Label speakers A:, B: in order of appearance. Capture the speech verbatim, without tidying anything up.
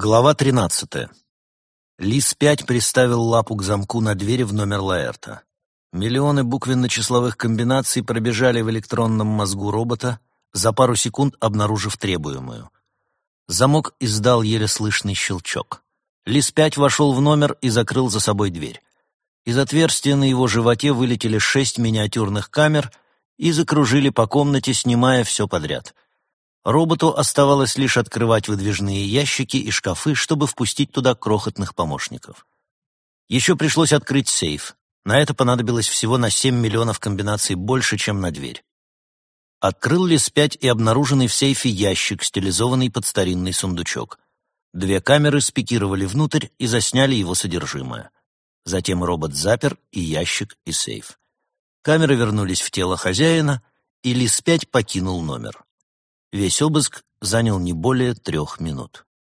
A: Глава тринадцатая. Лис пять приставил лапу к замку на двери в номер Лаэрта. Миллионы буквенно-числовых комбинаций пробежали в электронном мозгу робота, за пару секунд обнаружив требуемую. Замок издал еле слышный щелчок. Лис пять вошел в номер и закрыл за собой дверь. Из отверстия на его животе вылетели шесть миниатюрных камер и закружили по комнате, снимая все подряд. Роботу оставалось лишь открывать выдвижные ящики и шкафы, чтобы впустить туда крохотных помощников. Еще пришлось открыть сейф. На это понадобилось всего на семь миллионов комбинаций больше, чем на дверь. Открыл Лис пять и обнаруженный в сейфе ящик, стилизованный под старинный сундучок. Две камеры спикировали внутрь и засняли его содержимое. Затем робот запер и ящик, и сейф. Камеры вернулись в тело хозяина, и Лис пять покинул номер. Весь обыск занял не более трех минут.